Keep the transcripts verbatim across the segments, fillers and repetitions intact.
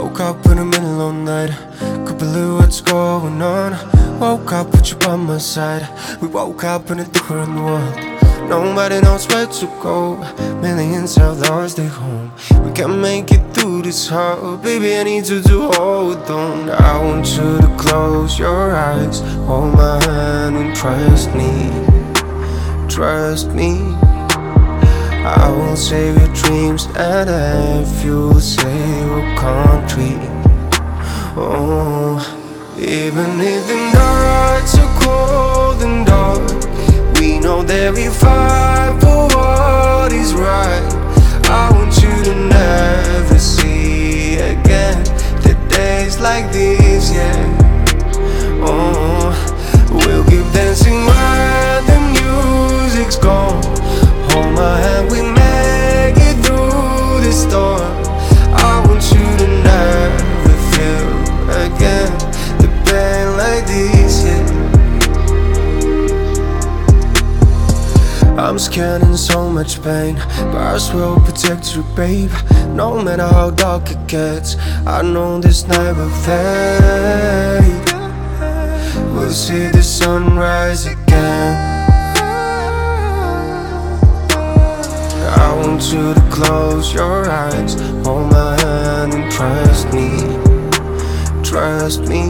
Woke up in the middle of the night, could believe what's going on. Woke up with you by my side. We woke up in a different world. Nobody knows where to go. Millions have lost their home. We can make it through this hard. Baby, I need you to hold on. I want you to close your eyes, hold my hand and trust me. Trust me. I will save your dreams, and if you say we're country. Oh, even if the nights are cold and dark, we know that we fight for what is right. I want you to never see again the days like these, yeah. Oh, we'll keep dancing when the music's gone. Hold my hand, we make it through the storm. I want you to never feel again the pain like this, yeah. I'm scared in so much pain, but I swear I'll protect you, babe. No matter how dark it gets, I know this night will fade. We'll see the sunrise again. I want you to close your eyes, hold my hand and trust me. Trust me.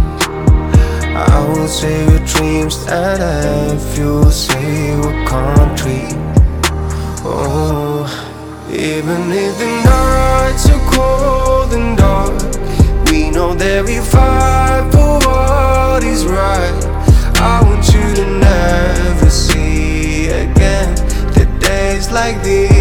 I will save your dreams, and if you say we're country. Oh, even if the nights are cold and dark, we know that we fight for what is right. I want you to never see again the days like these.